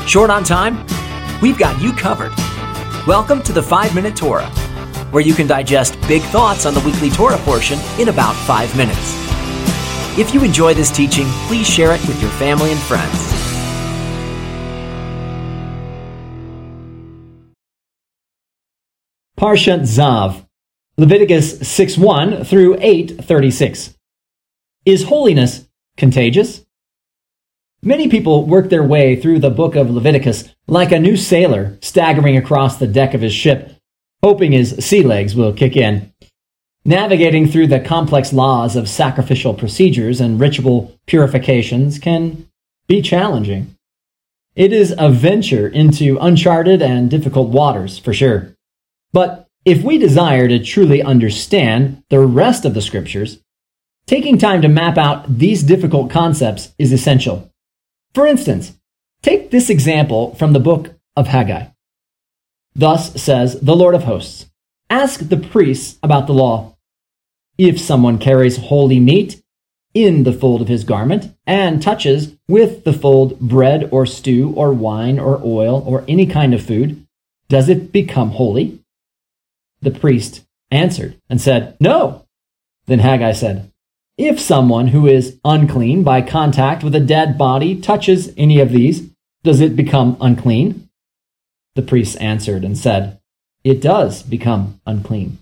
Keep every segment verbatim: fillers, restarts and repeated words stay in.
Short on time? We've got you covered. Welcome to the five minute Torah, where you can digest big thoughts on the weekly Torah portion in about five minutes. If you enjoy this teaching, please share it with your family and friends. Parshat Zav, Leviticus six one through eight thirty-six. Is holiness contagious? Many people work their way through the book of Leviticus like a new sailor staggering across the deck of his ship, hoping his sea legs will kick in. Navigating through the complex laws of sacrificial procedures and ritual purifications can be challenging. It is a venture into uncharted and difficult waters, for sure. But if we desire to truly understand the rest of the scriptures, taking time to map out these difficult concepts is essential. For instance, take this example from the book of Haggai. Thus says the Lord of hosts, ask the priests about the law. If someone carries holy meat in the fold of his garment and touches with the fold bread or stew or wine or oil or any kind of food, does it become holy? The priest answered and said, no. Then Haggai said, if someone who is unclean by contact with a dead body touches any of these, does it become unclean? The priest answered and said, it does become unclean.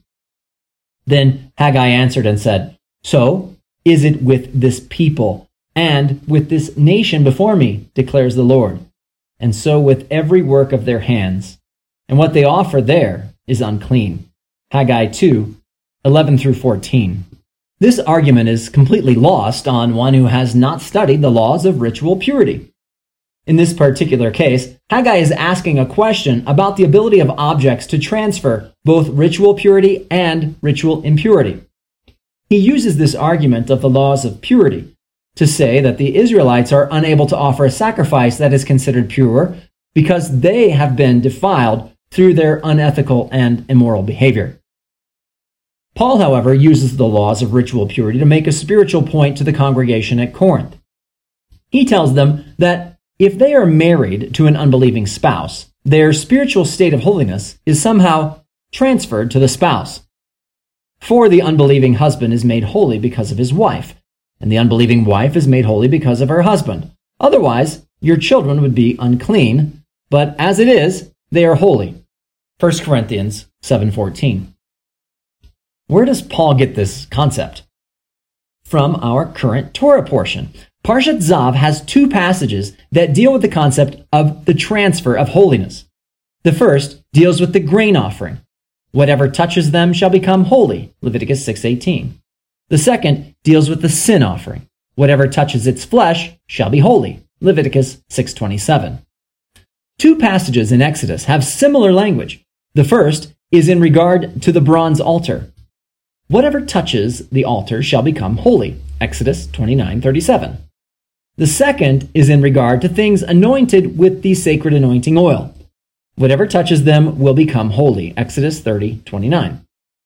Then Haggai answered and said, so is it with this people and with this nation before me, declares the Lord, and so with every work of their hands, and what they offer there is unclean. Haggai two, eleven through fourteen. This argument is completely lost on one who has not studied the laws of ritual purity. In this particular case, Haggai is asking a question about the ability of objects to transfer both ritual purity and ritual impurity. He uses this argument of the laws of purity to say that the Israelites are unable to offer a sacrifice that is considered pure because they have been defiled through their unethical and immoral behavior. Paul, however, uses the laws of ritual purity to make a spiritual point to the congregation at Corinth. He tells them that if they are married to an unbelieving spouse, their spiritual state of holiness is somehow transferred to the spouse. For the unbelieving husband is made holy because of his wife, and the unbelieving wife is made holy because of her husband. Otherwise, your children would be unclean, but as it is, they are holy. First Corinthians seven fourteen. Where does Paul get this concept? From our current Torah portion. Parshat Zav has two passages that deal with the concept of the transfer of holiness. The first deals with the grain offering. Whatever touches them shall become holy, Leviticus six eighteen. The second deals with the sin offering. Whatever touches its flesh shall be holy, Leviticus six twenty-seven. Two passages in Exodus have similar language. The first is in regard to the bronze altar. Whatever touches the altar shall become holy, Exodus twenty-nine thirty-seven. The second is in regard to things anointed with the sacred anointing oil. Whatever touches them will become holy, Exodus thirty twenty-nine.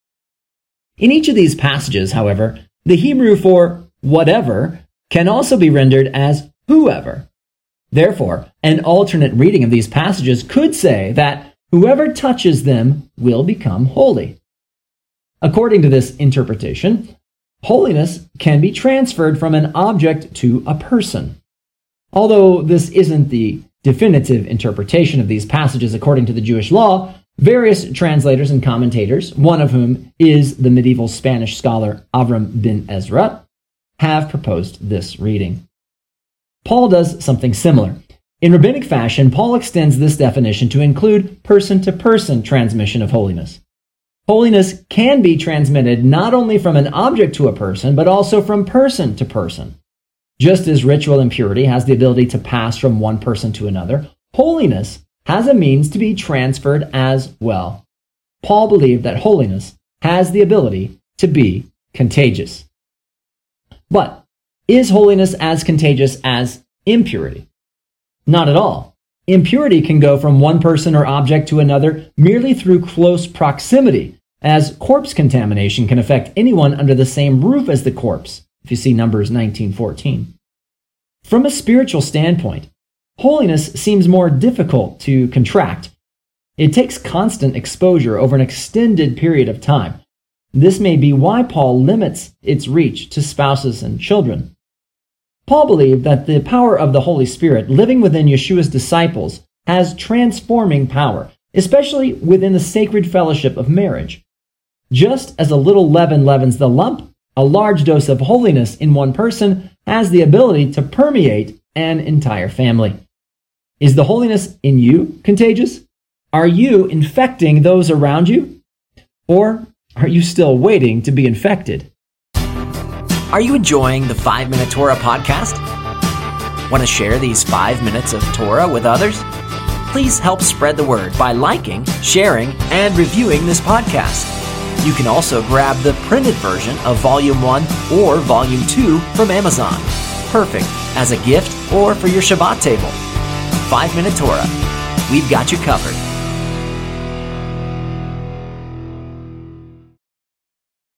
In each of these passages, however, the Hebrew for whatever can also be rendered as whoever. Therefore, an alternate reading of these passages could say that whoever touches them will become holy. According to this interpretation, holiness can be transferred from an object to a person. Although this isn't the definitive interpretation of these passages according to the Jewish law, various translators and commentators, one of whom is the medieval Spanish scholar Avram ben Ezra, have proposed this reading. Paul does something similar. In rabbinic fashion, Paul extends this definition to include person-to-person transmission of holiness. Holiness can be transmitted not only from an object to a person, but also from person to person. Just as ritual impurity has the ability to pass from one person to another, holiness has a means to be transferred as well. Paul believed that holiness has the ability to be contagious. But is holiness as contagious as impurity? Not at all. Impurity can go from one person or object to another merely through close proximity, as corpse contamination can affect anyone under the same roof as the corpse, if you see Numbers nineteen fourteen. From a spiritual standpoint, holiness seems more difficult to contract. It takes constant exposure over an extended period of time. This may be why Paul limits its reach to spouses and children. Paul believed that the power of the Holy Spirit living within Yeshua's disciples has transforming power, especially within the sacred fellowship of marriage. Just as a little leaven leavens the lump, a large dose of holiness in one person has the ability to permeate an entire family. Is the holiness in you contagious? Are you infecting those around you? Or are you still waiting to be infected? Are you enjoying the five minute Torah podcast? Want to share these five minutes of Torah with others? Please help spread the word by liking, sharing, and reviewing this podcast. You can also grab the printed version of Volume one or Volume two from Amazon. Perfect as a gift or for your Shabbat table. five minute Torah. We've got you covered.